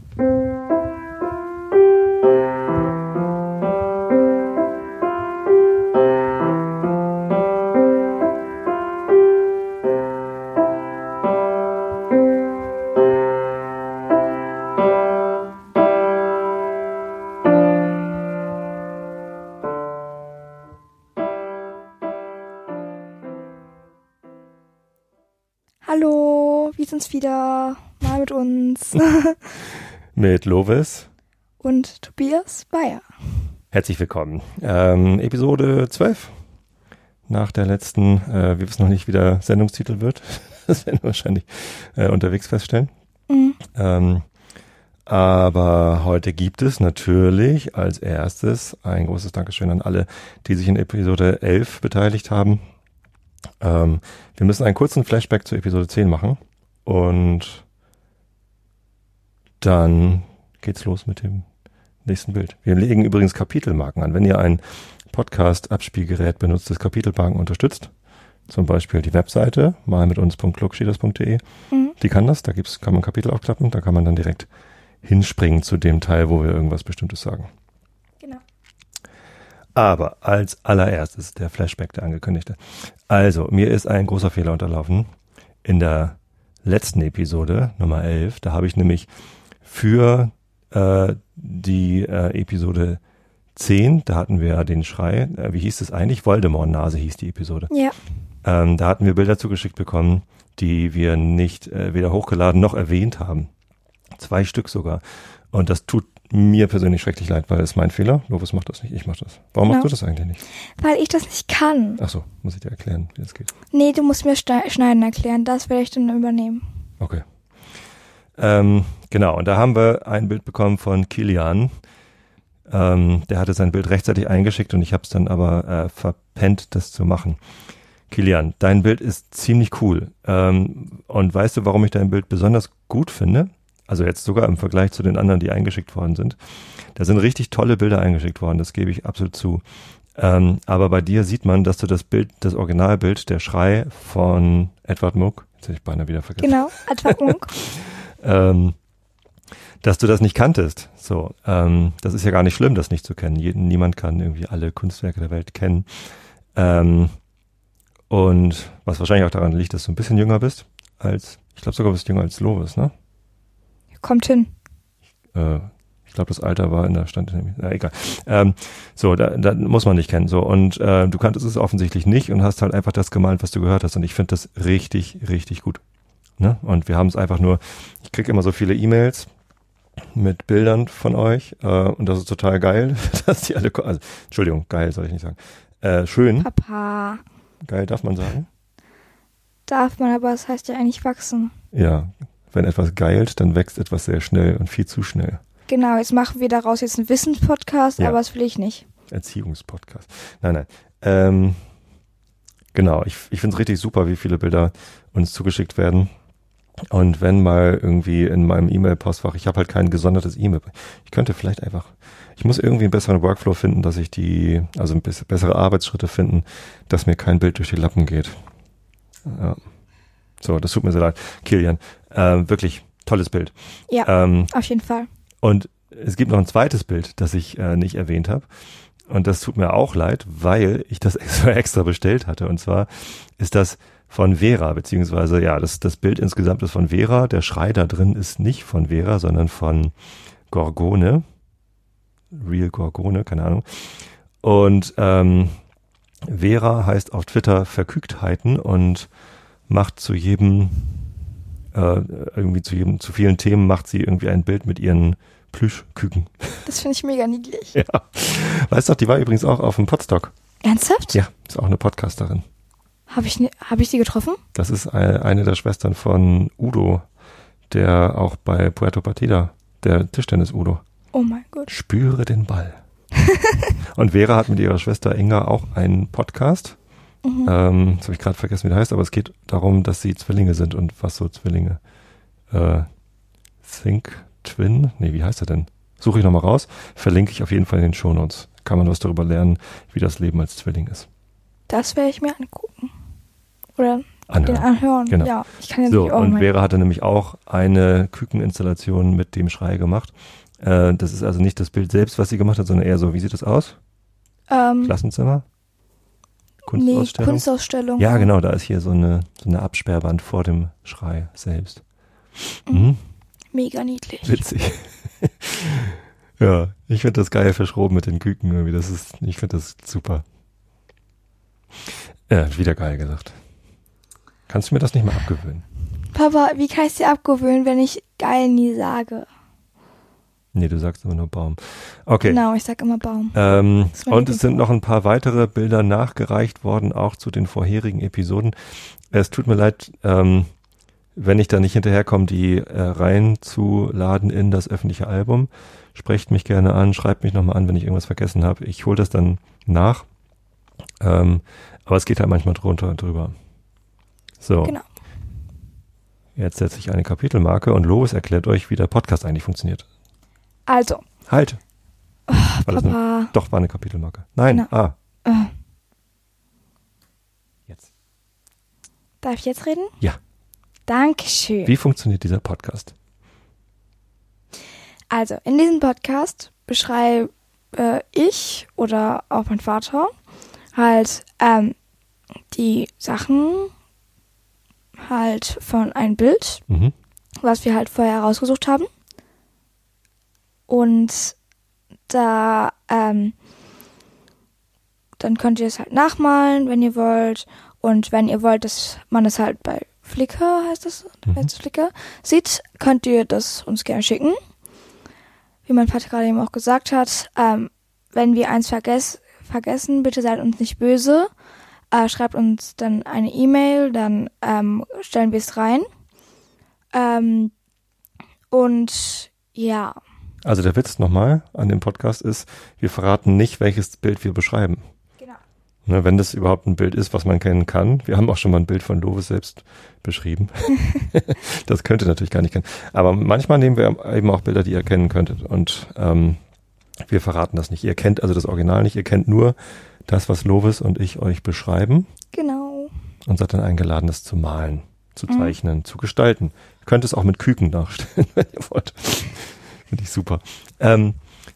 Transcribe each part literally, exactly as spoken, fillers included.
Hallo, wir sind's wieder, mal mit uns. Mit Lovis und Tobias Bayer. Herzlich willkommen. Ähm, Episode zwölf. Nach der letzten, äh, wir wissen noch nicht, wie der Sendungstitel wird. Das werden wir wahrscheinlich äh, unterwegs feststellen. Mhm. Ähm, aber heute gibt es natürlich als erstes ein großes Dankeschön an alle, die sich in Episode elf beteiligt haben. Ähm, wir müssen einen kurzen Flashback zu Episode zehn machen und dann geht's los mit dem nächsten Bild. Wir legen übrigens Kapitelmarken an. Wenn ihr ein Podcast-Abspielgerät benutzt, das Kapitelmarken unterstützt, zum Beispiel die Webseite mal mit uns punkt klugschieders punkt de, Mhm. die kann das, da gibt's, kann man Kapitel aufklappen, da kann man dann direkt hinspringen zu dem Teil, wo wir irgendwas Bestimmtes sagen. Genau. Aber als allererstes der Flashback, der angekündigte. Also, mir ist ein großer Fehler unterlaufen. In der letzten Episode, Nummer elf, da habe ich nämlich für äh, die äh, Episode zehn, da hatten wir den Schrei, äh, wie hieß es eigentlich? Voldemort-Nase hieß die Episode. Ja. Ähm, da hatten wir Bilder zugeschickt bekommen, die wir nicht äh, weder hochgeladen noch erwähnt haben. Zwei Stück sogar. Und das tut mir persönlich schrecklich leid, weil es mein Fehler. Lovis macht das nicht, ich mach das. Warum Genau. machst du das eigentlich nicht? Weil ich das nicht kann. Ach so, muss ich dir erklären, wie das geht. Nee, du musst mir Ste- Schneiden erklären, das werde ich dann übernehmen. Okay. Ähm, genau, und da haben wir ein Bild bekommen von Kilian. Ähm, der hatte sein Bild rechtzeitig eingeschickt und ich habe es dann aber äh, verpennt, das zu machen. Kilian, dein Bild ist ziemlich cool. Ähm, und weißt du, warum ich dein Bild besonders gut finde? Also jetzt sogar im Vergleich zu den anderen, die eingeschickt worden sind. Da sind richtig tolle Bilder eingeschickt worden, das gebe ich absolut zu. Ähm, aber bei dir sieht man, dass du das Bild, das Originalbild, der Schrei von Edward Munch, jetzt hätte ich beinahe wieder vergessen. Genau, Edward Munch. ähm, dass du das nicht kanntest. So, ähm, das ist ja gar nicht schlimm, das nicht zu kennen. Jeden, niemand kann irgendwie alle Kunstwerke der Welt kennen. Ähm, und was wahrscheinlich auch daran liegt, dass du ein bisschen jünger bist als, ich glaube sogar, du bist jünger als Lovis, ne? Kommt hin. Äh, ich glaube, das Alter war in der Stand, na egal. Ähm, so, da, da muss man nicht kennen. So, und äh, du kanntest es offensichtlich nicht und hast halt einfach das gemalt, was du gehört hast. Und ich finde das richtig, richtig gut. Ne? Und wir haben es einfach nur, ich kriege immer so viele E-Mails mit Bildern von euch äh, und das ist total geil, dass die alle, also, Entschuldigung, geil soll ich nicht sagen. Äh, schön. Papa. Geil darf man sagen. Darf man, aber es heißt ja eigentlich wachsen. Ja, wenn etwas geilt, dann wächst etwas sehr schnell und viel zu schnell. Genau, jetzt machen wir daraus jetzt einen Wissenspodcast, Ja. aber das will ich nicht. Erziehungspodcast. Nein, nein. Ähm, genau, ich, ich finde es richtig super, wie viele Bilder uns zugeschickt werden. Und wenn mal irgendwie in meinem E-Mail-Postfach, ich habe halt kein gesondertes E-Mail. Ich könnte vielleicht einfach, ich muss irgendwie einen besseren Workflow finden, dass ich die, also ein bisschen bessere Arbeitsschritte finden, dass mir kein Bild durch die Lappen geht. Ja. So, das tut mir sehr leid. Kilian, äh, wirklich tolles Bild. Ja, Ähm, auf jeden Fall. und es gibt noch ein zweites Bild, das ich äh, nicht erwähnt habe. Und das tut mir auch leid, weil ich das extra, extra bestellt hatte. Und zwar ist das von Vera, beziehungsweise, ja, das, das Bild insgesamt ist von Vera. Der Schrei da drin ist nicht von Vera, sondern von Gorgone. Real Gorgone, keine Ahnung. Und ähm, Vera heißt auf Twitter Verkügtheiten und macht zu jedem, äh, irgendwie zu jedem, zu vielen Themen macht sie irgendwie ein Bild mit ihren Plüschküken. Das finde ich mega niedlich. Ja. Weißt du, die war übrigens auch auf dem Podstock. Ernsthaft? Ja, ist auch eine Podcasterin. Habe ich, ne, hab ich die getroffen? Das ist eine, eine der Schwestern von Udo, der auch bei Puerto Partida, der Tischtennis-Udo. Oh mein Gott. Spüre den Ball. Und Vera hat mit ihrer Schwester Inga auch einen Podcast. Mhm. Ähm, das habe ich gerade vergessen, wie der heißt, aber es geht darum, dass sie Zwillinge sind und was so Zwillinge. Äh, Think Twin? Nee, wie heißt er denn? Suche ich nochmal raus. Verlinke ich auf jeden Fall in den Shownotes. Kann man was darüber lernen, wie das Leben als Zwilling ist. Das werde ich mir angucken. Oder anhören. Den anhören, genau. Ja. Ich kann ja so, auch und mein... Vera hatte nämlich auch eine Kükeninstallation mit dem Schrei gemacht. Äh, das ist also nicht das Bild selbst, was sie gemacht hat, sondern eher so, wie sieht das aus? Ähm, Klassenzimmer? Kunstausstellung? Nee, Kunstausstellung. Ja, genau, da ist hier so eine, so eine Absperrwand vor dem Schrei selbst. Mhm. Mega niedlich. Witzig. Ja, ich finde das geil verschroben mit den Küken irgendwie. Das ist, ich finde das super. Ja, wieder geil gesagt. Kannst du mir das nicht mal abgewöhnen? Papa, wie kann ich dir abgewöhnen, wenn ich geil nie sage? Nee, du sagst immer nur Baum. Okay. Genau, ich sag immer Baum. Ähm, Das ist mein und es sind Lieblingswort. noch ein paar weitere Bilder nachgereicht worden, auch zu den vorherigen Episoden. Es tut mir leid, ähm, wenn ich da nicht hinterherkomme, die äh, reinzuladen in das öffentliche Album. Sprecht mich gerne an, schreibt mich nochmal an, wenn ich irgendwas vergessen habe. Ich hole das dann nach. Ähm, aber es geht halt manchmal drunter und drüber. So. Genau. Jetzt setze ich eine Kapitelmarke und Lovis erklärt euch, wie der Podcast eigentlich funktioniert. Also, Halt! War das eine, Papa. doch, war eine Kapitelmarke. Nein, Genau. ah, Äh, jetzt. darf ich jetzt reden? Ja. Dankeschön. Wie funktioniert dieser Podcast? Also, in diesem Podcast beschreibe äh, ich oder auch mein Vater halt ähm, die Sachen halt von einem Bild, Mhm. was wir halt vorher herausgesucht haben. Und da, ähm, dann könnt ihr es halt nachmalen, wenn ihr wollt. Und wenn ihr wollt, dass man es halt bei Flickr, heißt das, Mhm. heißt das Flickr, sieht, könnt ihr das uns gerne schicken. Wie mein Vater gerade eben auch gesagt hat, ähm, wenn wir eins vergess- vergessen, bitte seid uns nicht böse. Äh, schreibt uns dann eine E-Mail, dann ähm, stellen wir es rein. Ähm, und ja, Also der Witz nochmal an dem Podcast ist, wir verraten nicht, welches Bild wir beschreiben. genau. Ne, wenn das überhaupt ein Bild ist, was man kennen kann. Wir haben auch schon mal ein Bild von Lovis selbst beschrieben. Das könnt ihr natürlich gar nicht kennen. Aber manchmal nehmen wir eben auch Bilder, die ihr kennen könntet. Und ähm, wir verraten das nicht. Ihr kennt also das Original nicht. Ihr kennt nur das, was Lovis und ich euch beschreiben. Genau. Und seid dann eingeladen, das zu malen, zu zeichnen, mhm. zu gestalten. Ihr könnt es auch mit Küken nachstellen, wenn ihr wollt. Finde ich super. Ähm,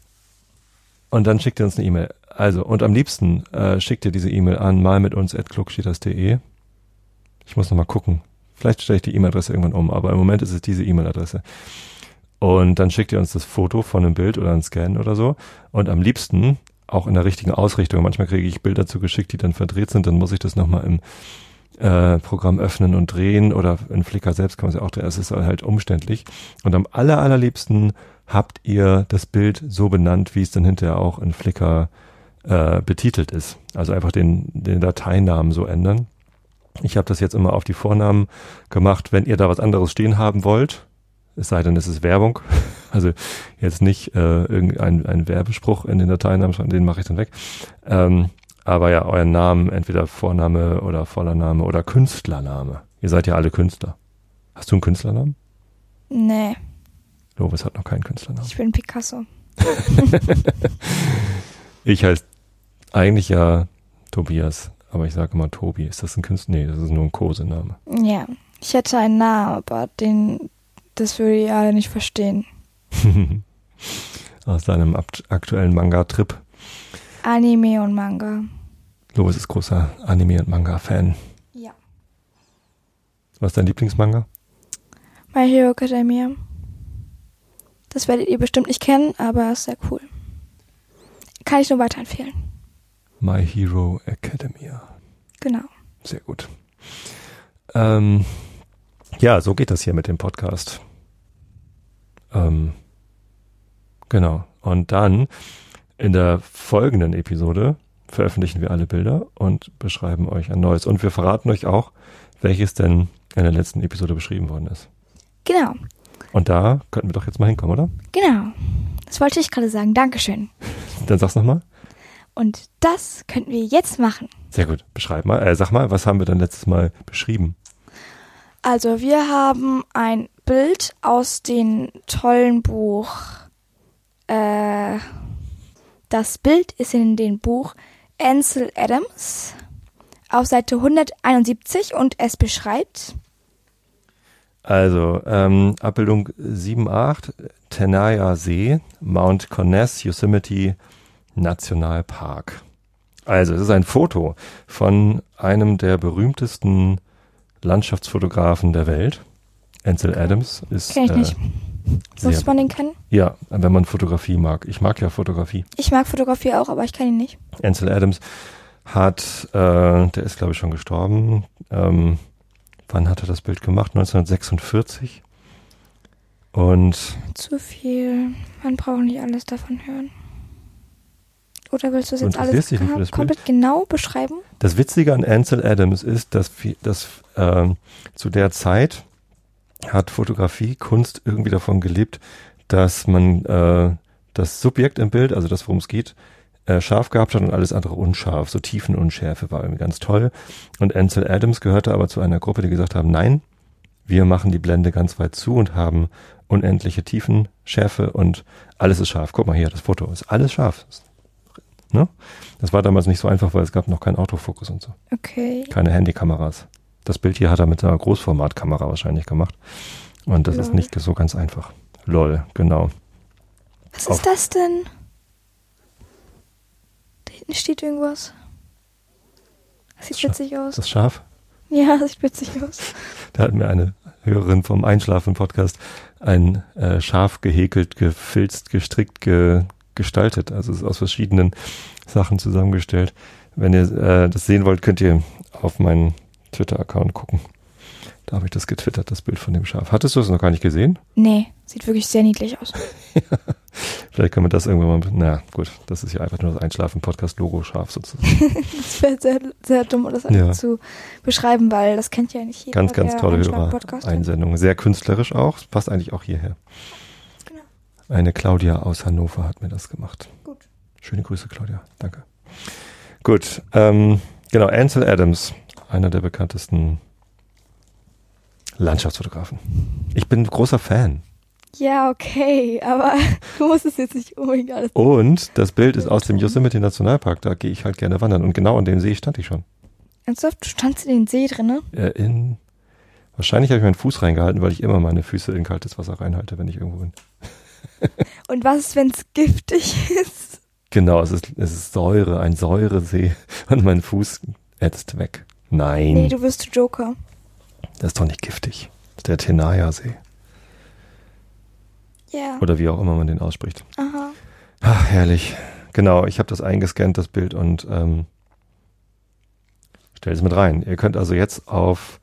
und dann schickt ihr uns eine E-Mail. Also, und am liebsten äh, schickt ihr diese E-Mail an malmituns at klugschieders punkt de. Ich muss nochmal gucken. Vielleicht stelle ich die E-Mail-Adresse irgendwann um, aber im Moment ist es diese E-Mail-Adresse. Und dann schickt ihr uns das Foto von einem Bild oder einen Scan oder so. Und am liebsten auch in der richtigen Ausrichtung. Manchmal kriege ich Bilder zugeschickt, die dann verdreht sind. Dann muss ich das nochmal im äh, Programm öffnen und drehen. Oder in Flickr selbst kann man es ja auch drehen. Es ist halt umständlich. Und am aller, allerliebsten habt ihr das Bild so benannt, wie es dann hinterher auch in Flickr äh, betitelt ist. Also einfach den, den Dateinamen so ändern. Ich habe das jetzt immer auf die Vornamen gemacht. Wenn ihr da was anderes stehen haben wollt, es sei denn, es ist Werbung, also jetzt nicht äh, irgendein ein Werbespruch in den Dateinamen, den mache ich dann weg. Ähm, aber ja, euren Namen, entweder Vorname oder voller Name oder Künstlername. Ihr seid ja alle Künstler. Hast du einen Künstlernamen? Nee, Lovis hat noch keinen Künstlernamen. ich bin Picasso. Ich heiße eigentlich ja Tobias, aber ich sage immer Tobi. Ist das ein Künstler? Nee, das ist nur ein Kosename. Ja, ich hätte einen Namen, aber den, das würde ihr alle nicht verstehen. Aus deinem akt- aktuellen Manga-Trip. Anime und Manga. Lovis ist großer Anime- und Manga-Fan. Ja. Was ist dein Lieblingsmanga? My Hero Academia. Das werdet ihr bestimmt nicht kennen, aber ist sehr cool. Kann ich nur weiterempfehlen. My Hero Academia. Genau. Sehr gut. Ähm, ja, so geht das hier mit dem Podcast. Ähm, genau. Und dann in der folgenden Episode veröffentlichen wir alle Bilder und beschreiben euch ein neues. Und wir verraten euch auch, welches denn in der letzten Episode beschrieben worden ist. Genau. Und da könnten wir doch jetzt mal hinkommen, oder? Genau. Das wollte ich gerade sagen. Dankeschön. Dann sag's nochmal. Und das könnten wir jetzt machen. Sehr gut. Beschreib mal, äh, sag mal, was haben wir dann letztes Mal beschrieben? Also wir haben ein Bild aus dem tollen Buch. Äh, das Bild ist in dem Buch Ansel Adams. auf Seite hunderteinundsiebzig und es beschreibt... Also, ähm, Abbildung sieben acht, Tenaya See, Mount Conness Yosemite Nationalpark. Also, es ist ein Foto von einem der berühmtesten Landschaftsfotografen der Welt. Ansel Adams ist... Kenn ich nicht. Sehr, Muss man den kennen? Ja, wenn man Fotografie mag. Ich mag ja Fotografie. Ich mag Fotografie auch, aber ich kenne ihn nicht. Ansel Adams hat, äh, der ist glaube ich schon gestorben. Ähm, wann hat er das Bild gemacht? neunzehnhundertsechsundvierzig. Und zu viel. Man braucht nicht alles davon hören. Oder willst du es jetzt alles dich nicht für das komplett Bild? genau beschreiben? Das Witzige an Ansel Adams ist, dass, dass äh, zu der Zeit hat Fotografie, Kunst irgendwie davon gelebt, dass man äh, das Subjekt im Bild, also das, worum es geht, äh, scharf gehabt hat und alles andere unscharf. So Tiefenunschärfe war irgendwie ganz toll. Und Ansel Adams gehörte aber zu einer Gruppe, die gesagt haben, nein, wir machen die Blende ganz weit zu und haben unendliche Tiefenschärfe und alles ist scharf. Guck mal hier, das Foto ist alles scharf. Ne? Das war damals nicht so einfach, weil es gab noch keinen Autofokus und so. Okay. Keine Handykameras. Das Bild hier hat er mit einer Großformatkamera wahrscheinlich gemacht. Und das Lol. ist nicht so ganz einfach. Lol, genau. Was Auf- ist das denn? Da hinten steht irgendwas. Das sieht Scha- witzig aus. Ist das scharf? Ja, das sieht witzig aus. Da hat mir eine Hörerin vom Einschlafen-Podcast ein äh, scharf gehäkelt, gefilzt, gestrickt, ge, gestaltet. Also es ist aus verschiedenen Sachen zusammengestellt. Wenn ihr äh, das sehen wollt, könnt ihr auf meinen Twitter-Account gucken. Da habe ich das getwittert, das Bild von dem Schaf. Hattest du es noch gar nicht gesehen? Nee, sieht wirklich sehr niedlich aus. Vielleicht können wir das irgendwann mal... Na gut, das ist ja einfach nur das Einschlafen-Podcast-Logo-Schaf sozusagen. Das wäre sehr, sehr dumm, das Ja. zu beschreiben, weil das kennt ja nicht jeder. Ganz, ganz der tolle Einschlag-Podcast hat. Hörer-Einsendung. Sehr künstlerisch auch. Es passt eigentlich auch hierher. Genau. Eine Claudia aus Hannover hat mir das gemacht. Gut. Schöne Grüße, Claudia. Danke. Gut, ähm, genau, Ansel Adams, einer der bekanntesten Landschaftsfotografen. Ich bin großer Fan. Ja, okay, aber du musst es jetzt nicht unbedingt alles... Und das Bild ist aus dem Yosemite Nationalpark. Da gehe ich halt gerne wandern. Und genau an dem See stand ich schon. Ernsthaft? Du standst in den See drin, ne? Äh, in, wahrscheinlich habe ich meinen Fuß reingehalten, weil ich immer meine Füße in kaltes Wasser reinhalte, wenn ich irgendwo bin. Und was ist, wenn es giftig ist? Genau, es ist, es ist Säure, ein Säuresee. Und mein Fuß ätzt weg. Nein, Nee, du wirst Joker. das ist doch nicht giftig. Das ist der Tenaya-See. Ja. Oder wie auch immer man den ausspricht. Aha. Ach, herrlich. Genau, ich habe das eingescannt, das Bild, und ähm, stell es mit rein. Ihr könnt also jetzt auf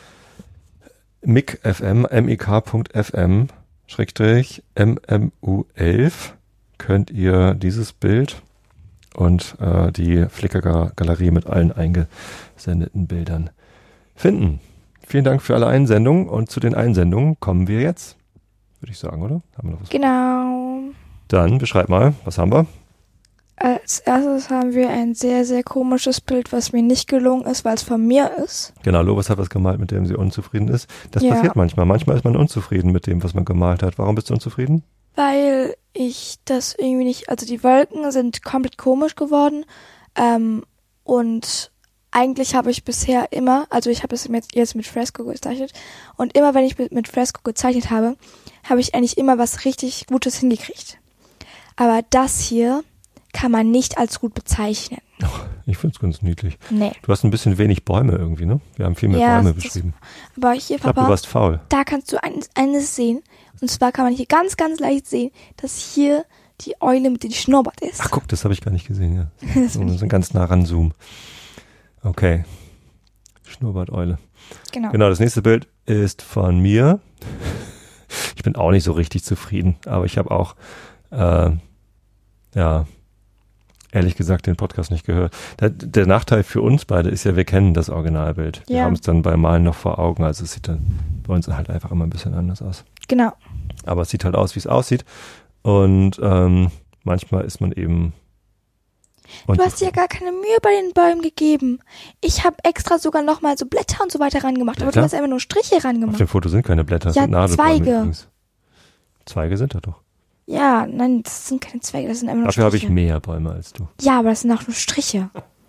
mik.fm, mik.fm, Schrägstrich, M M U elf, könnt ihr dieses Bild und äh, die Flickr-Galerie mit allen eingesendeten Bildern finden. Vielen Dank für alle Einsendungen, und zu den Einsendungen kommen wir jetzt, würde ich sagen, oder? Haben wir noch was? Genau. Dann beschreib mal, was haben wir? Als erstes haben wir ein sehr, sehr komisches Bild, was mir nicht gelungen ist, weil es von mir ist. Genau, Lobos hat was gemalt, mit dem sie unzufrieden ist. Das Ja. passiert manchmal. Manchmal ist man unzufrieden mit dem, was man gemalt hat. Warum bist du unzufrieden? Weil ich das irgendwie nicht, also die Wolken sind komplett komisch geworden, ähm, und eigentlich habe ich bisher immer, also ich habe es mit, jetzt mit Fresco gezeichnet, und immer wenn ich mit, mit Fresco gezeichnet habe, habe ich eigentlich immer was richtig Gutes hingekriegt. Aber das hier kann man nicht als gut bezeichnen. Ich finde es ganz niedlich. Nee. Du hast ein bisschen wenig Bäume irgendwie, ne? Wir haben viel mehr Ja, Bäume das- beschrieben. Aber hier, Ich glaube, du Papa, warst faul. da kannst du eines, eines sehen. Und zwar kann man hier ganz, ganz leicht sehen, dass hier die Eule mit dem Schnurrbart ist. Ach guck, das habe ich gar nicht gesehen, ja. Das So, bin ich- so ganz nah ran zoomen. Okay. Schnurrbart-Eule. Genau. Genau, das nächste Bild ist von mir. Ich bin auch nicht so richtig zufrieden, aber ich habe auch, äh, ja, ehrlich gesagt, den Podcast nicht gehört. Der, der Nachteil für uns beide ist ja, wir kennen das Originalbild. Wir Ja. haben es dann beim Malen noch vor Augen, also es sieht dann bei uns halt einfach immer ein bisschen anders aus. Genau. Aber es sieht halt aus, wie es aussieht, und ähm, manchmal ist man eben Du hast dir ja gar keine Mühe bei den Bäumen gegeben. Ich habe extra sogar nochmal so Blätter und so weiter ran gemacht, aber Blätter? du hast einfach nur Striche ran Auf gemacht. dem Foto sind keine Blätter, das Ja, sind Nadelbäume Zweige. übrigens. Zweige sind da doch. Ja, nein, das sind keine Zweige, das sind einfach nur Dafür habe Striche. ich mehr Bäume als du. Ja, aber das sind auch nur Striche.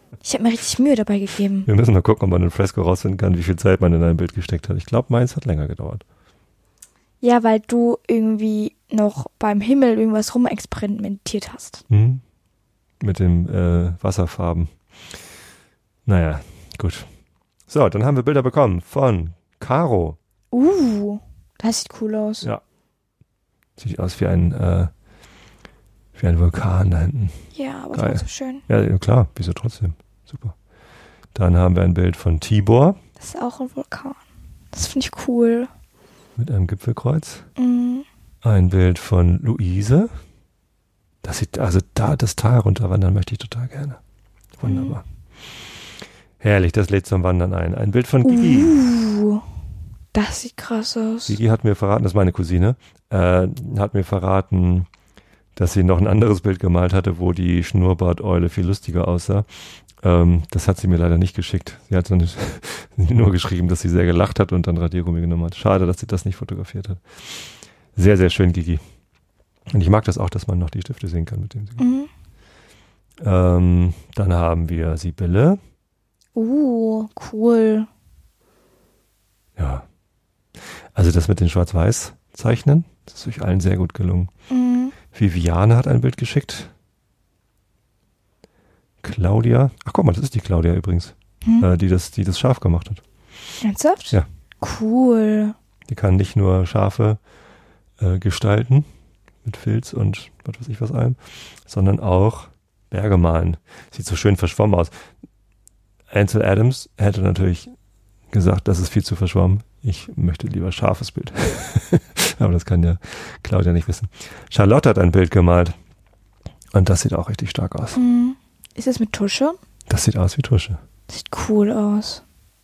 Ich habe mir richtig Mühe dabei gegeben. Wir müssen mal gucken, ob man in Fresco rausfinden kann, wie viel Zeit man in ein Bild gesteckt hat. Ich glaube, meins hat länger gedauert. Ja, weil du irgendwie noch beim Himmel irgendwas rumexperimentiert hast. Mhm. Mit den äh, Wasserfarben. Naja, gut. So, dann haben wir Bilder bekommen von Caro. Uh, das sieht cool aus. Ja. Sieht aus wie ein, äh, wie ein Vulkan da hinten. Ja, aber Geil. trotzdem schön. Ja, klar, wieso trotzdem? Super. Dann haben wir ein Bild von Tibor. Das ist auch ein Vulkan. Das finde ich cool. Mit einem Gipfelkreuz. Mhm. Ein Bild von Luise. Das sieht, also da das Tal runterwandern möchte ich total gerne. Wunderbar. Mhm. Herrlich, das lädt zum Wandern ein. Ein Bild von Gigi. Uh, das sieht krass aus. Gigi hat mir verraten, das ist meine Cousine, äh, hat mir verraten, dass sie noch ein anderes Bild gemalt hatte, wo die Schnurrbarteule viel lustiger aussah. Ähm, das hat sie mir leider nicht geschickt. Sie hat nur geschrieben, dass sie sehr gelacht hat und dann Radiergummi genommen hat. Schade, dass sie das nicht fotografiert hat. Sehr, sehr schön, Gigi. Und ich mag das auch, dass man noch die Stifte sehen kann, mit dem sie. Mhm. Ähm, dann haben wir Sibylle. Uh, cool. Ja. Also das mit den Schwarz-Weiß-Zeichnen, das ist euch allen sehr gut gelungen. Mhm. Viviane hat ein Bild geschickt. Claudia. Ach guck mal, das ist die Claudia übrigens, Hm. äh, die das, die das Schaf gemacht hat. Ernsthaft? Ja. Cool. Die kann nicht nur Schafe äh, gestalten mit Filz und was weiß ich was allem, sondern auch Berge malen. Sieht so schön verschwommen aus. Ansel Adams hätte natürlich gesagt, das ist viel zu verschwommen. Ich möchte lieber scharfes Bild. Aber das kann ja Claudia nicht wissen. Charlotte hat ein Bild gemalt. Und das sieht auch richtig stark aus. Mhm. Ist das mit Tusche? Das sieht aus wie Tusche. Sieht cool aus.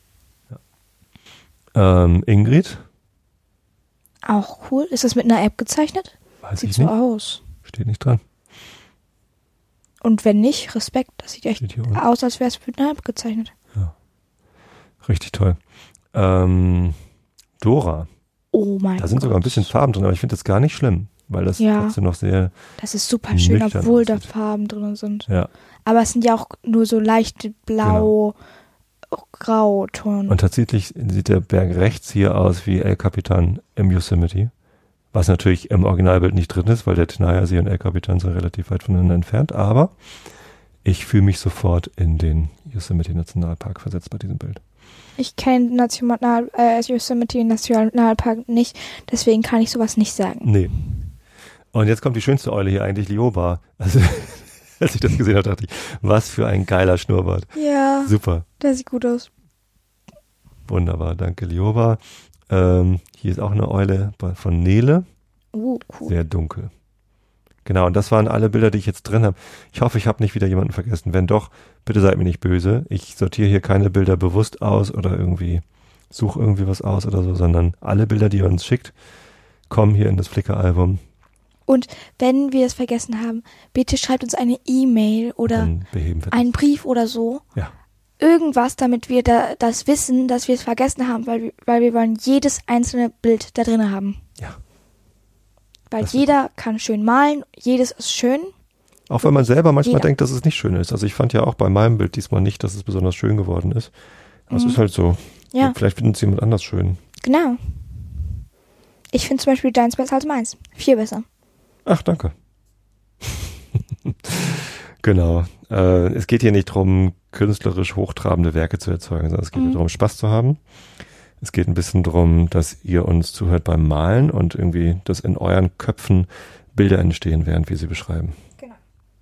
Ähm, Ingrid? Auch cool. Ist das mit einer App gezeichnet? Weiß Sieht ich so nicht. aus. Steht nicht dran. Und wenn nicht, Respekt. Das sieht echt Steht hier unten. aus, als wäre es mit einer App gezeichnet. Richtig toll. Ähm, Dora. Oh mein Gott. Da sind sogar ein bisschen Farben drin, aber ich finde das gar nicht schlimm, weil das Ja. trotzdem noch sehr, Das ist super schön, nüchtern obwohl da aussieht. Farben drin sind. ja. Aber es sind ja auch nur so leichte blau, grau-Ton. Und tatsächlich sieht der Berg rechts hier aus wie El Capitan im Yosemite, was natürlich im Originalbild nicht drin ist, weil der Tenaya-See und El Capitan sind relativ weit voneinander entfernt, aber ich fühle mich sofort in den Yosemite Nationalpark versetzt bei diesem Bild. Ich kenne den National, äh, Yosemite Nationalpark nicht, deswegen kann ich sowas nicht sagen. Nee. Und jetzt kommt die schönste Eule hier eigentlich, Lioba. Also, als ich das gesehen habe, dachte ich, was für ein geiler Schnurrbart. Ja, Super. der sieht gut aus. Wunderbar, danke Lioba. Ähm, hier ist auch eine Eule von Nele. Uh, cool. Sehr dunkel. Genau, und das waren alle Bilder, die ich jetzt drin habe. Ich hoffe, ich habe nicht wieder jemanden vergessen. Wenn doch, bitte seid mir nicht böse. Ich sortiere hier keine Bilder bewusst aus oder irgendwie suche irgendwie was aus oder so, sondern alle Bilder, die ihr uns schickt, kommen hier in das Flickr-Album. Und wenn wir es vergessen haben, bitte schreibt uns eine E-Mail oder Dann beheben wir das. einen Brief oder so. Ja. Irgendwas, damit wir da, das wissen, dass wir es vergessen haben, weil, wir- weil wir wollen jedes einzelne Bild da drin haben. Ja. Weil Das jeder kann schön malen, jedes ist schön. Auch wenn man selber manchmal Jeder. denkt, dass es nicht schön ist. Also ich fand ja auch bei meinem Bild diesmal nicht, dass es besonders schön geworden ist. Aber es Mhm. ist halt so. Ja, Vielleicht findet es jemand anders schön. genau. Ich finde zum Beispiel deins besser als meins. Viel besser. Ach, danke. Genau. Äh, es geht hier nicht darum, künstlerisch hochtrabende Werke zu erzeugen, sondern es geht Mhm. hier darum, Spaß zu haben. Es geht ein bisschen darum, dass ihr uns zuhört beim Malen und irgendwie, dass in euren Köpfen Bilder entstehen, während wir sie beschreiben. Genau.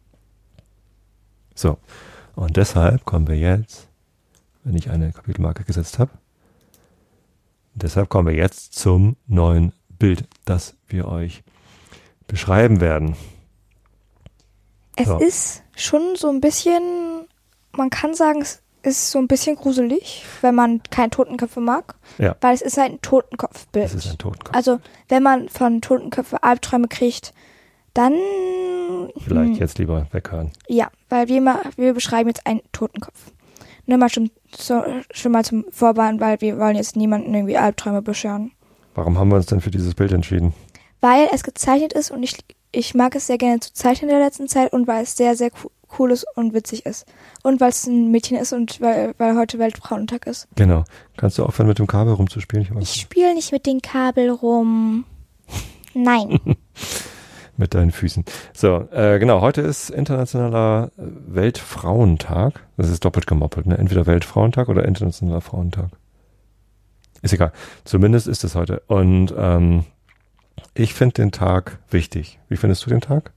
So. Und deshalb kommen wir jetzt, wenn ich eine Kapitelmarke gesetzt habe, deshalb kommen wir jetzt zum neuen Bild, das wir euch beschreiben werden. Es Ja. ist schon so ein bisschen, man kann sagen, es ist so ein bisschen gruselig, wenn man keine Totenköpfe mag. Ja. Weil es ist halt ein Totenkopfbild. Es ist ein Totenkopf. Also, wenn man von Totenköpfe Albträume kriegt, dann... Vielleicht hm, jetzt lieber weghören. Ja, weil wir, mal, wir beschreiben jetzt einen Totenkopf. Nur mal schon, so, schon mal zum Vorwarnen, weil wir wollen jetzt niemanden irgendwie Albträume bescheren. Warum haben wir uns denn für dieses Bild entschieden? Weil es gezeichnet ist und ich, ich mag es sehr gerne zu zeichnen in der letzten Zeit und weil es sehr, sehr co- cool ist und witzig ist. Und weil es ein Mädchen ist und weil, weil heute Weltfrauentag ist. Genau. Kannst du aufhören, mit dem Kabel rumzuspielen? Ich, ich spiele nicht mit dem Kabel rum. Nein. Mit deinen Füßen. So, äh, genau, heute ist internationaler Weltfrauentag. Das ist doppelt gemoppelt, ne? Entweder Weltfrauentag oder internationaler Frauentag. Ist egal. Zumindest ist es heute. Und ähm, ich finde den Tag wichtig. Wie findest du den Tag?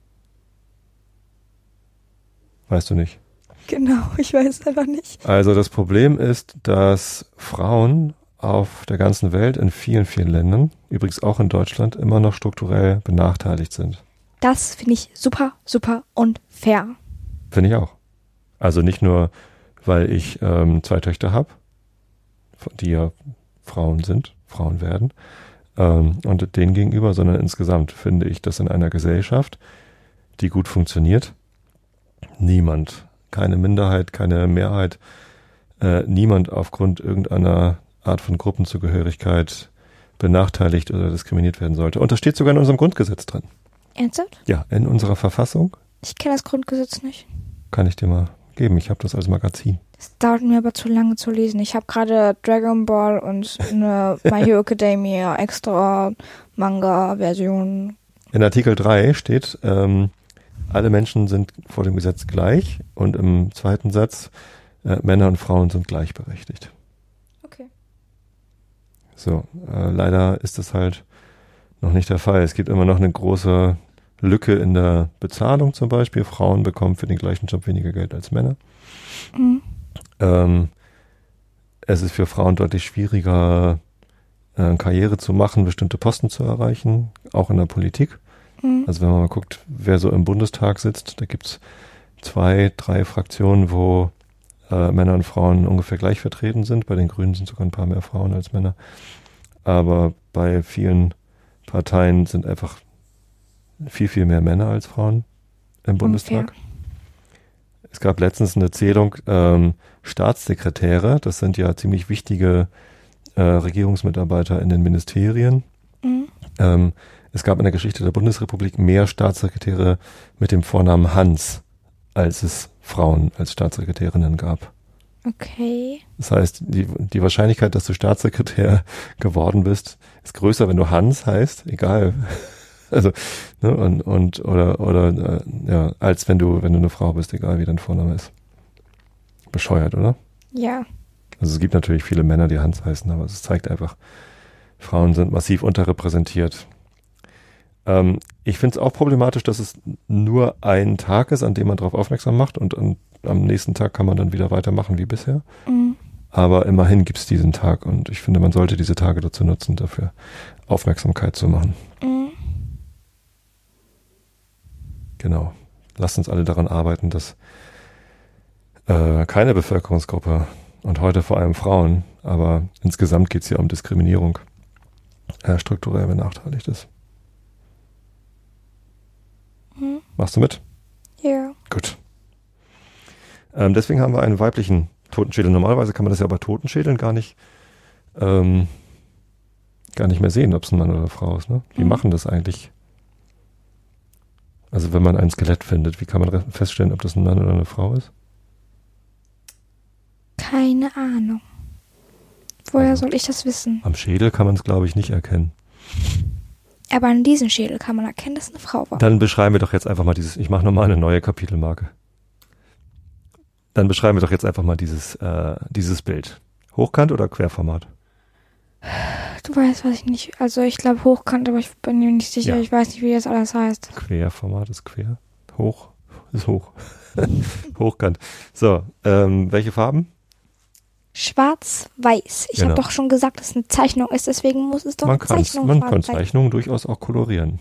Weißt du nicht. Genau, ich weiß es einfach nicht. Also das Problem ist, dass Frauen auf der ganzen Welt in vielen, vielen Ländern, übrigens auch in Deutschland, immer noch strukturell benachteiligt sind. Das finde ich super, super unfair. Finde ich auch. Also nicht nur, weil ich ähm, zwei Töchter habe, die ja Frauen sind, Frauen werden, ähm, und denen gegenüber, sondern insgesamt finde ich, dass in einer Gesellschaft, die gut funktioniert, niemand, keine Minderheit, keine Mehrheit, äh, niemand aufgrund irgendeiner Art von Gruppenzugehörigkeit benachteiligt oder diskriminiert werden sollte. Und das steht sogar in unserem Grundgesetz drin. Ernsthaft? Ja, in unserer Verfassung. Ich kenne das Grundgesetz nicht. Kann ich dir mal geben. Ich habe das als Magazin. Das dauert mir aber zu lange zu lesen. Ich habe gerade Dragon Ball und eine My Hero Academia extra Manga-Version. In Artikel drei steht, ähm, alle Menschen sind vor dem Gesetz gleich und im zweiten Satz, äh, Männer und Frauen sind gleichberechtigt. Okay. So, äh, leider ist das halt noch nicht der Fall. Es gibt immer noch eine große Lücke in der Bezahlung zum Beispiel. Frauen bekommen für den gleichen Job weniger Geld als Männer. Mhm. Ähm, es ist für Frauen deutlich schwieriger, äh, Karriere zu machen, bestimmte Posten zu erreichen, auch in der Politik. Mhm. Also wenn man mal guckt, wer so im Bundestag sitzt, da gibt's zwei, drei Fraktionen, wo äh, Männer und Frauen ungefähr gleich vertreten sind. Bei den Grünen sind sogar ein paar mehr Frauen als Männer. Aber bei vielen Parteien sind einfach viel, viel mehr Männer als Frauen im Bundestag. Okay. Es gab letztens eine Zählung, ähm, Staatssekretäre, das sind ja ziemlich wichtige äh, Regierungsmitarbeiter in den Ministerien. Mhm. Ähm, es gab in der Geschichte der Bundesrepublik mehr Staatssekretäre mit dem Vornamen Hans, als es Frauen als Staatssekretärinnen gab. Okay. Das heißt, die, die Wahrscheinlichkeit, dass du Staatssekretär geworden bist, ist größer, wenn du Hans heißt, egal. Also, ne, und, und, oder, oder, äh, ja, als wenn du, wenn du eine Frau bist, egal wie dein Vorname ist. Bescheuert, oder? Ja. Also es gibt natürlich viele Männer, die Hans heißen, aber es zeigt einfach, Frauen sind massiv unterrepräsentiert. Ähm, ich finde es auch problematisch, dass es nur ein Tag ist, an dem man darauf aufmerksam macht und an, am nächsten Tag kann man dann wieder weitermachen wie bisher. Mhm. Aber immerhin gibt es diesen Tag und ich finde, man sollte diese Tage dazu nutzen, dafür Aufmerksamkeit zu machen. Mhm. Genau. Lasst uns alle daran arbeiten, dass äh, keine Bevölkerungsgruppe und heute vor allem Frauen, aber insgesamt geht es ja um Diskriminierung, äh, strukturell benachteiligt ist. Mhm. Machst du mit? Ja. Gut. Ähm, deswegen haben wir einen weiblichen Totenschädel. Normalerweise kann man das ja bei Totenschädeln gar nicht ähm, gar nicht mehr sehen, ob es ein Mann oder eine Frau ist. Ne? Wie Mhm. machen das eigentlich? Also wenn man ein Skelett findet, wie kann man feststellen, ob das ein Mann oder eine Frau ist? Keine Ahnung. Woher Also, soll ich das wissen? am Schädel kann man es, glaube ich, nicht erkennen. Aber an diesem Schädel kann man erkennen, dass es eine Frau war. Dann beschreiben wir doch jetzt einfach mal dieses, ich mache nochmal eine neue Kapitelmarke. Dann beschreiben wir doch jetzt einfach mal dieses, äh, dieses Bild. Hochkant oder Querformat? Du weißt, was ich nicht. Also ich glaube hochkant, aber ich bin mir nicht sicher. Ja. Ich weiß nicht, wie das alles heißt. Querformat ist quer. Hoch ist hoch. Hochkant. So, ähm, welche Farben? Schwarz-Weiß. Ich Genau. habe doch schon gesagt, dass es eine Zeichnung ist, deswegen muss es doch Man, eine kann's, Zeichnung man schwarz kann sein. Zeichnungen durchaus auch kolorieren.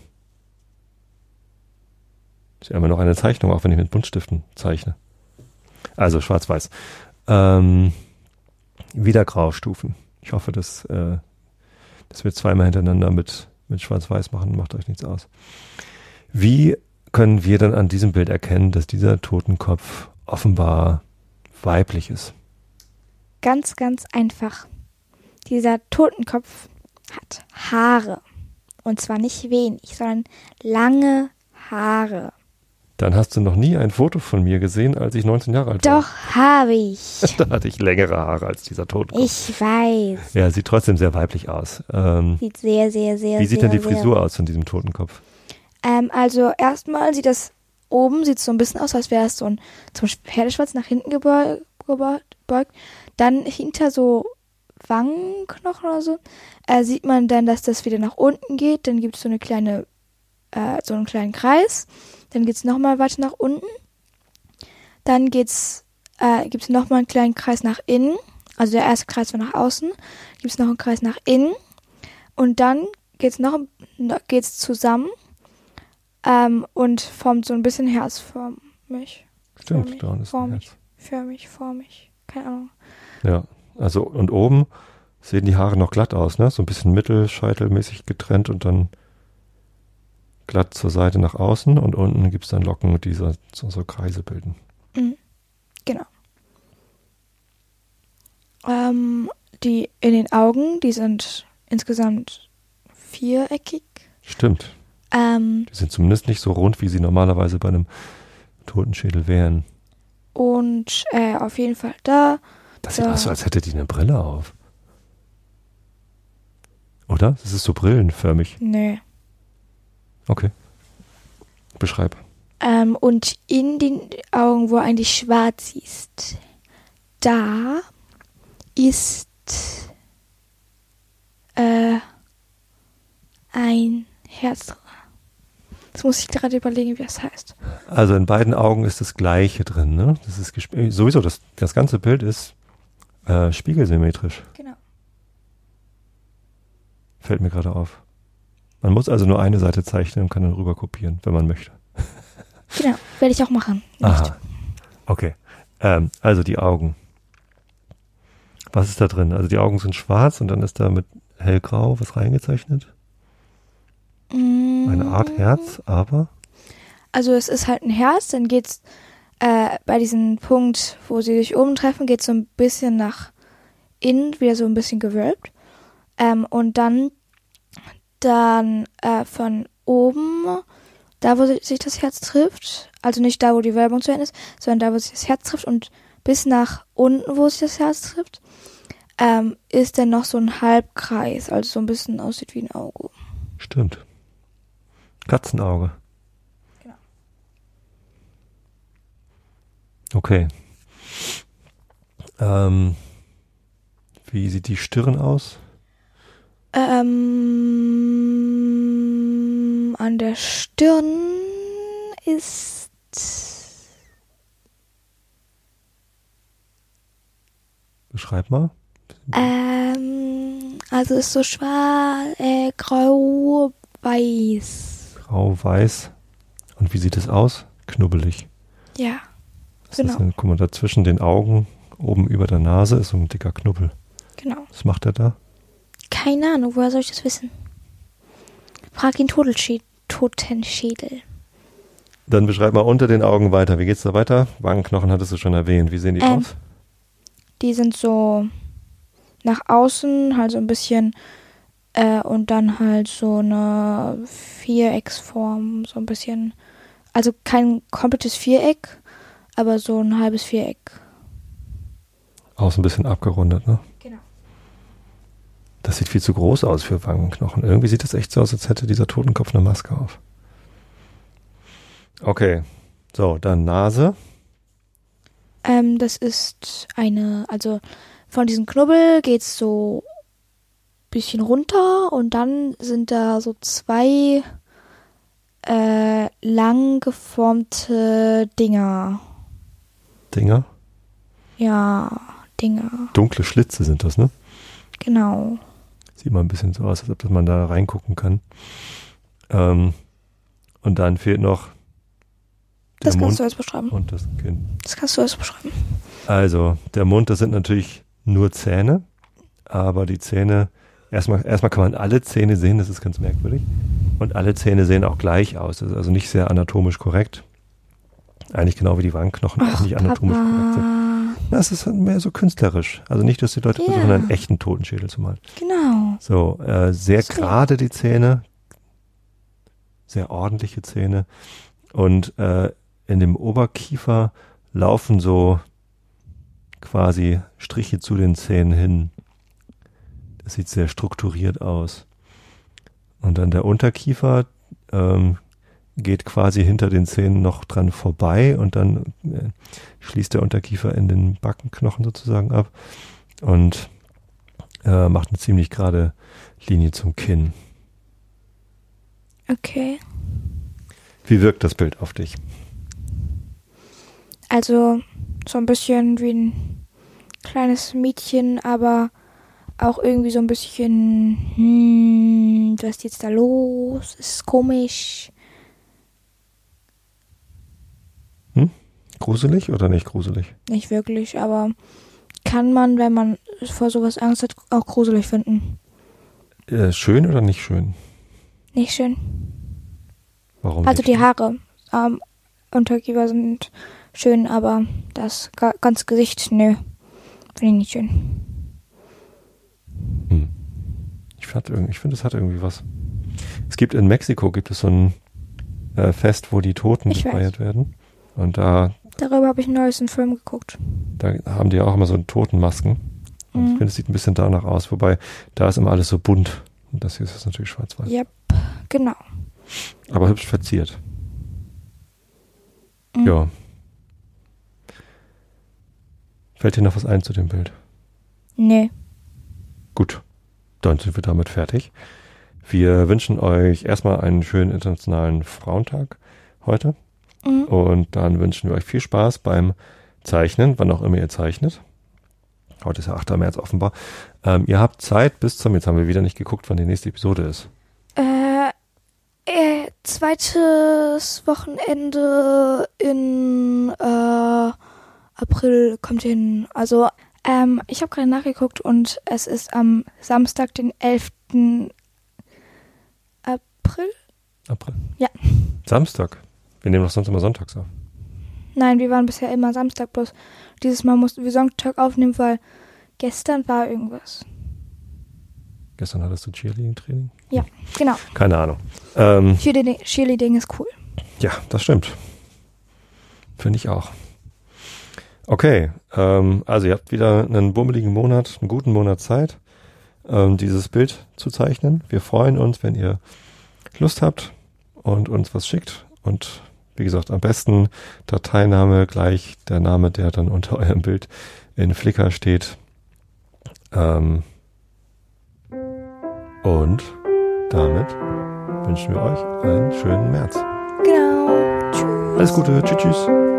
Ist ja immer noch eine Zeichnung, auch wenn ich mit Buntstiften zeichne. Also schwarz-weiß. Ähm, wieder Graustufen. Ich hoffe, dass, äh, dass wir zweimal hintereinander mit, mit schwarz-weiß machen. Macht euch nichts aus. Wie können wir dann an diesem Bild erkennen, dass dieser Totenkopf offenbar weiblich ist? Ganz, ganz einfach. Dieser Totenkopf hat Haare. Und zwar nicht wenig, sondern lange Haare. Dann hast du noch nie ein Foto von mir gesehen, als ich neunzehn Jahre alt war. Doch, habe ich. Da hatte ich längere Haare als dieser Totenkopf. Ich weiß. Ja, sieht trotzdem sehr weiblich aus. Ähm, Sieht sehr, sehr, sehr, wie sieht sehr, denn die sehr- Frisur aus von diesem Totenkopf? Ähm, also erstmal sieht das oben sieht so ein bisschen aus, als wäre es so ein zum Beispiel Pferdeschwanz nach hinten gebeu- gebeugt. Dann hinter so Wangenknochen oder so äh, sieht man dann, dass das wieder nach unten geht. Dann gibt es so eine kleine, äh, so einen kleinen Kreis. Dann geht es nochmal weiter nach unten. Dann geht's, äh, gibt es nochmal einen kleinen Kreis nach innen. Also der erste Kreis war nach außen. Gibt es noch einen Kreis nach innen. Und dann geht's noch geht's zusammen. Ähm, und formt so ein bisschen herzförmig. Stimmt, Förmig, da ist ein formig, Herz. förmig, formig. Keine Ahnung. Ja, also und oben sehen die Haare noch glatt aus, ne? So ein bisschen mittelscheitelmäßig getrennt und dann glatt zur Seite nach außen und unten gibt es dann Locken, die so, so, so Kreise bilden. Mhm. Genau. Ähm, die in den Augen, die sind insgesamt viereckig. Stimmt. Ähm, Die sind zumindest nicht so rund, wie sie normalerweise bei einem Totenschädel wären. und äh, auf jeden Fall da. Das sieht Da. aus, als hätte die eine Brille auf. Oder? Das ist so brillenförmig. Nö. Okay. Beschreib. Ähm, und in den Augen, wo eigentlich schwarz ist, da ist äh, ein Herz drin. Jetzt muss ich gerade überlegen, wie das heißt. Also in beiden Augen ist das Gleiche drin, ne? Das ist gesp- sowieso, das, das ganze Bild ist äh, spiegelsymmetrisch. Genau. Fällt mir gerade auf. Man muss also nur eine Seite zeichnen und kann dann rüber kopieren, wenn man möchte. Genau, werde ich auch machen. Aha. Okay. Ähm, also die Augen. Was ist da drin? Also die Augen sind schwarz und dann ist da mit hellgrau was reingezeichnet. Mm, Eine Art Herz, aber Also es ist halt ein Herz, dann geht's äh, bei diesem Punkt, wo sie sich oben treffen, geht's so ein bisschen nach innen, wieder so ein bisschen gewölbt. Ähm, und dann, dann äh, von oben, da wo sich das Herz trifft, also nicht da, wo die Wölbung zu Ende ist, sondern da, wo sich das Herz trifft und bis nach unten, wo sich das Herz trifft, ähm, ist dann noch so ein Halbkreis, also so ein bisschen aussieht wie ein Auge. stimmt. Katzenauge. Genau. Okay. Ähm, wie sieht die Stirn aus? Ähm, an der Stirn ist Beschreib mal. ähm, also ist so schwarz, äh, grau, weiß. Grau-weiß. Und wie sieht es aus? Knubbelig. Ja, Das genau, ist ein, guck mal, da zwischen den Augen, oben über der Nase, ist so ein dicker Knubbel. genau. Was macht er da? Keine Ahnung, woher soll ich das wissen? Frag ihn Totenschä- Totenschädel. Dann beschreib mal unter den Augen weiter. Wie geht's da weiter? Wangenknochen hattest du schon erwähnt. Wie sehen die Ähm, aus? Die sind so nach außen, halt so ein bisschen, äh, und dann halt so eine Vierecksform, so ein bisschen, also kein komplettes Viereck, aber so ein halbes Viereck. Außen ein bisschen abgerundet, ne? Genau. Das sieht viel zu groß aus für Wangenknochen. Irgendwie sieht das echt so aus, als hätte dieser Totenkopf eine Maske auf. Okay. So, dann Nase. Ähm, das ist eine, also von diesem Knubbel geht's so ein bisschen runter und dann sind da so zwei äh, lang geformte Dinger. Dinger. Ja, Dinger, Dunkle Schlitze sind das, ne? genau. Sieht mal ein bisschen so aus, als ob man da reingucken kann. Ähm, und dann fehlt noch der Das kannst Mund du jetzt beschreiben. und das Kinn. Das kannst du jetzt beschreiben. Also, der Mund, das sind natürlich nur Zähne, aber die Zähne, erstmal, erstmal kann man alle Zähne sehen, das ist ganz merkwürdig. Und alle Zähne sehen auch gleich aus, das ist also nicht sehr anatomisch korrekt. Eigentlich genau wie die Wangenknochen auch nicht anatomisch korrekt sind. Das ist mehr so künstlerisch. Also nicht, dass die Leute Ja. versuchen, einen echten Totenschädel zu malen. Genau. So, äh, sehr So. gerade die Zähne, sehr ordentliche Zähne und äh, in dem Oberkiefer laufen so quasi Striche zu den Zähnen hin. Das sieht sehr strukturiert aus. Und dann der Unterkiefer ähm, geht quasi hinter den Zähnen noch dran vorbei und dann äh, schließt der Unterkiefer in den Backenknochen sozusagen ab und äh, macht eine ziemlich gerade Linie zum Kinn. Okay. Wie wirkt das Bild auf dich? Also so ein bisschen wie ein kleines Mädchen, aber auch irgendwie so ein bisschen, hm, was ist jetzt da los? Ist komisch. Hm? Gruselig oder nicht gruselig? Nicht wirklich, aber kann man, wenn man vor sowas Angst hat, auch gruselig finden. Äh, schön oder nicht schön? Nicht schön. Warum Also nicht die schön? Haare am Unterkiefer sind schön, aber das ga- ganze Gesicht, nö, finde ich nicht schön. Hm. Ich, fand irg- ich finde, es hat irgendwie was. Es gibt in Mexiko gibt es so ein äh, Fest, wo die Toten Ich gefeiert werden. Und da, Darüber habe ich einen neuesten Film geguckt. da haben die auch immer so Totenmasken. Und ich Mhm. finde, es sieht ein bisschen danach aus. Wobei, da ist immer alles so bunt. Und das hier ist natürlich schwarz-weiß. Yep, genau. Aber hübsch verziert. Mhm. Ja. Fällt dir noch was ein zu dem Bild? Nee. Gut, dann sind wir damit fertig. Wir wünschen euch erstmal einen schönen internationalen Frauentag heute. Mhm. Und dann wünschen wir euch viel Spaß beim Zeichnen, wann auch immer ihr zeichnet. Heute ist ja achter März offenbar. Ähm, ihr habt Zeit bis zum, jetzt haben wir wieder nicht geguckt, wann die nächste Episode ist. Äh, äh, zweites Wochenende in äh, April kommt hin. Also, ähm, ich habe gerade nachgeguckt und es ist am Samstag, den elften April? April? Ja. Samstag. Wir nehmen doch sonst immer sonntags auf. Nein, wir waren bisher immer Samstag, bloß dieses Mal mussten wir Sonntag aufnehmen, weil gestern war irgendwas. Gestern hattest du Cheerleading-Training? Ja, genau. Keine Ahnung. Ähm, Cheerleading, Cheerleading ist cool. ja, das stimmt. Finde ich auch. Okay, ähm, also ihr habt wieder einen bummeligen Monat, einen guten Monat Zeit, ähm, dieses Bild zu zeichnen. Wir freuen uns, wenn ihr Lust habt und uns was schickt. Und wie gesagt, am besten Dateiname gleich der Name, der dann unter eurem Bild in Flickr steht. Ähm, und damit wünschen wir euch einen schönen März. Genau. Tschüss. Alles Gute. Tschüss, tschüss.